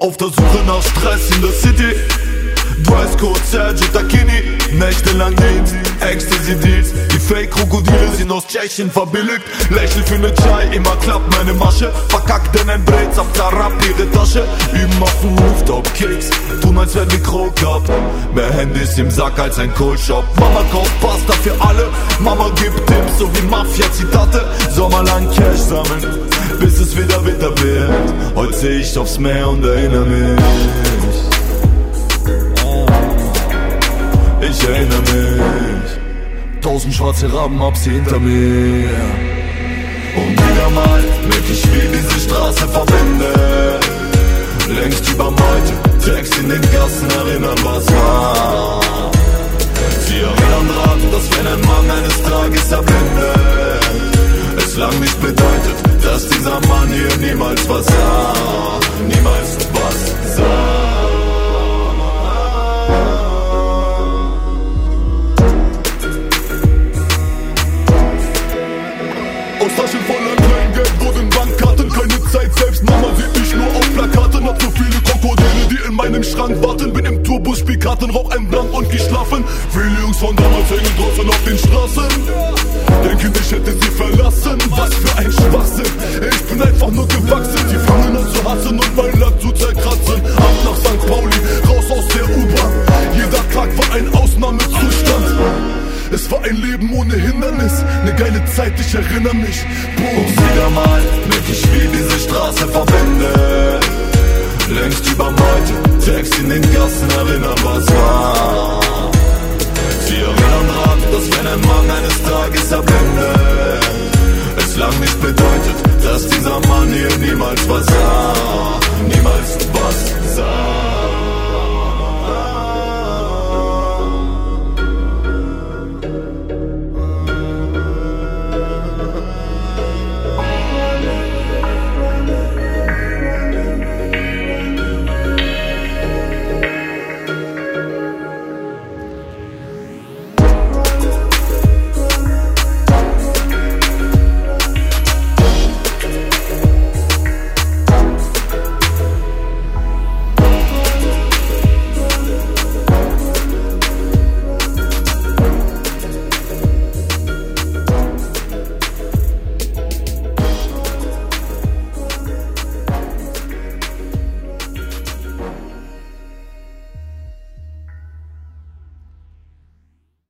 Auf der Suche nach Stress in der City. Dresscode, Sergio Tacchini. Nächtelang Dienst, Ecstasy-Deals. Die Fake-Krokodile sind aus Tschechien verbilligt. Lächel für ne Chai, immer klappt meine Masche. Verkackt in ein Brez, ab Karab ihre Tasche. Üben auf dem Rooftop-Kicks, tun als wär die Krog ab. Mehr Handys im Sack als ein Kohlshop. Mama kauft Pasta für alle, Mama gibt Tipps, so wie Mafia-Zitate. Sommerlang Cash sammeln, bis es wieder Winter wird. Heute seh ich aufs Meer und erinnere mich. Ich erinnere mich, 1000 schwarze Raben, hab sie hinter mir. Und wieder mal merk ich, wie diese Straße verbindet. Längst übermalt, Text in den Gassen erinnern, was war. Sie erinnern dran, dass wenn ein Mann eines Tages erblindet, es lang nicht bedeutet, dass dieser Mann hier niemals was sah. Niemals was sah. Aus Taschen voller Kleingeld wurden Bankkarten, keine Zeit selbst, Mama sieht mich nur auf Plakaten. Hab so viele Krokodile, die in meinem Schrank warten. Bin im Tourbus, spiel Karten, rauch ein Blank und geschlafen. Viele Jungs von damals hängen draußen auf den Straßen. Denken, ich hätte sie verlassen, was für ein Schwachsinn. Ich bin einfach nur gewachsen, die fangen an zu hassen und mein Land zu zerkratzen. Ab nach St. Pauli, raus aus der U-Bahn. Jeder Tag war ein Ausnahmezustand. Es war ein Leben ohne Hindernis, ne geile Zeit, ich erinnere mich. Und wieder mal merk ich, wie diese Straße verbindet. Längst übermalt, Text in den Gassen erinnern, was war. Sie erinnern dran, dass wenn ein Mann eines Tages erblindet, es lang nicht bedeutet, dass dieser Mann hier niemals was